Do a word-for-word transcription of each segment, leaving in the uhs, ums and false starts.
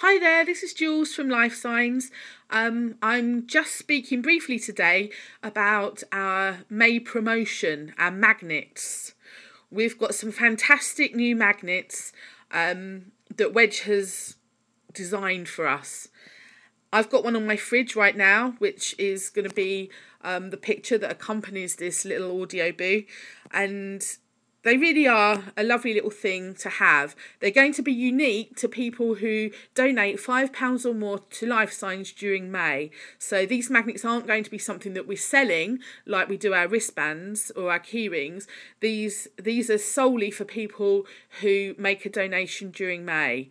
Hi there, this is Jules from Life Signs. Um, I'm just speaking briefly today about our May promotion, our magnets. We've got some fantastic new magnets um, that Wedge has designed for us. I've got one on my fridge right now, which is going to be um, the picture that accompanies this little audio boo, and they really are a lovely little thing to have. They're going to be unique to people who donate five pounds or more to Life Signs during May. So these magnets aren't going to be something that we're selling like we do our wristbands or our key rings. These, these are solely for people who make a donation during May.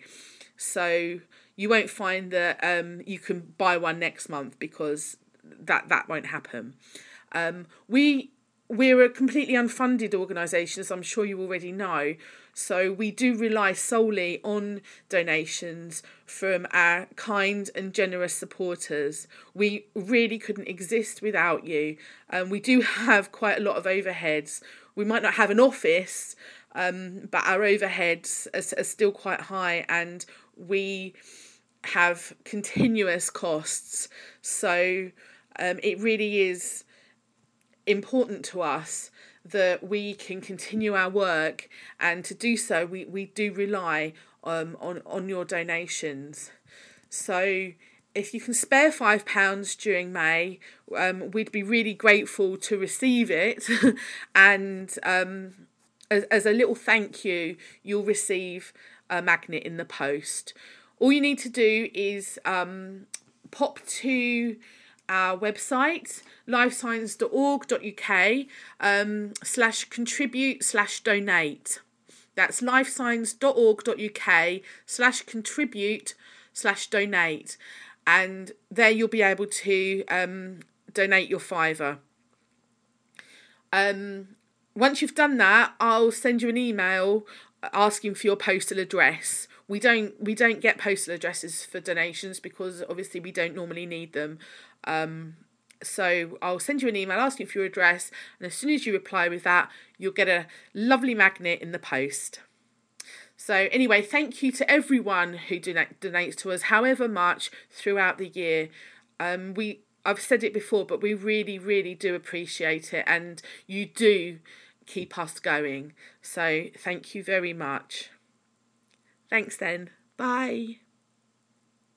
So you won't find that um, you can buy one next month, because that, that won't happen. Um, we... We're a completely unfunded organisation, as I'm sure you already know, so we do rely solely on donations from our kind and generous supporters. We really couldn't exist without you. Um, we do have quite a lot of overheads. We might not have an office, um, but our overheads are, are still quite high, and we have continuous costs. So um, it really is important to us that we can continue our work, and to do so we, we do rely um, on, on your donations. So if you can spare five pounds during May, um, we'd be really grateful to receive it. and um, as, as a little thank you, you'll receive a magnet in the post. All you need to do is um, pop to our website, lifesigns dot org dot uk, um, slash contribute slash donate. That's lifesigns dot org dot uk slash contribute slash donate. And there you'll be able to um, donate your fiver. Um, once you've done that, I'll send you an email asking for your postal address. We don't we don't get postal addresses for donations, because obviously we don't normally need them. Um, so I'll send you an email asking for your address, and as soon as you reply with that, you'll get a lovely magnet in the post. So anyway, thank you to everyone who donate, donates to us, however much, throughout the year. Um, we I've said it before, but we really, really do appreciate it, and you do keep us going. So thank you very much. Thanks then. Bye.